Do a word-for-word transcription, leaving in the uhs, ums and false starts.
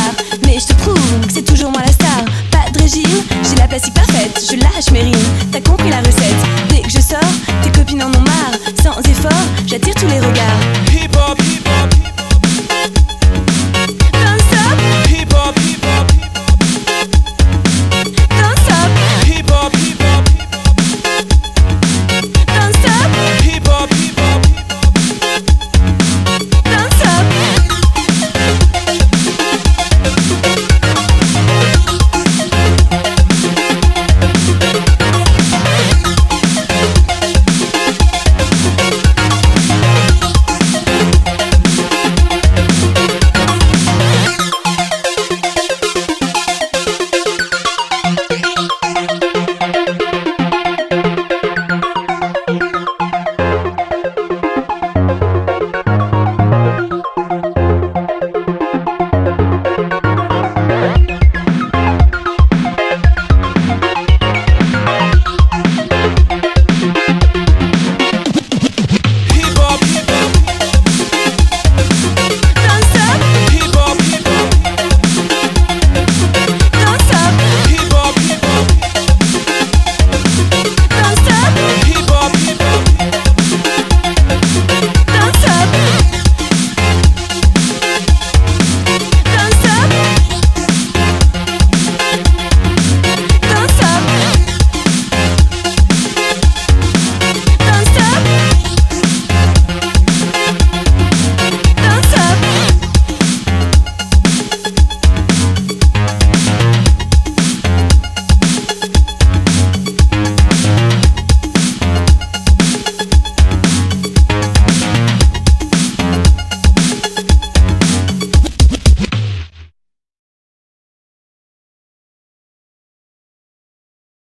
hasard. Mais je te prouve que c'est toujours moi la star. Pas de régime, j'ai la plastique parfaite. Je lâche mes rimes, t'as compris la recette. Dès que je sors, tes copines en ont marre. Sans effort, j'attire tous les regards. Hip hop, hip